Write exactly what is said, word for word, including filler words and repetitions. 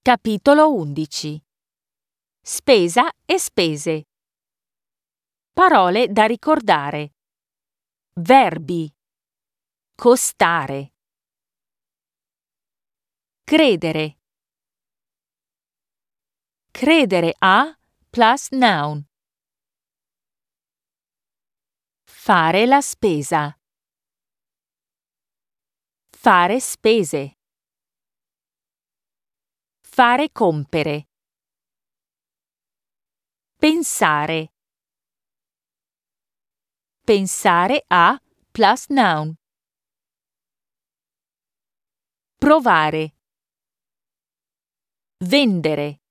Capitolo undici. Spesa e spese. Parole da ricordare. Verbi. Costare. Credere. Credere a plus noun. Fare la spesa. Fare spese. Fare compere. Pensare. Pensare a plus noun. Provare. Vendere.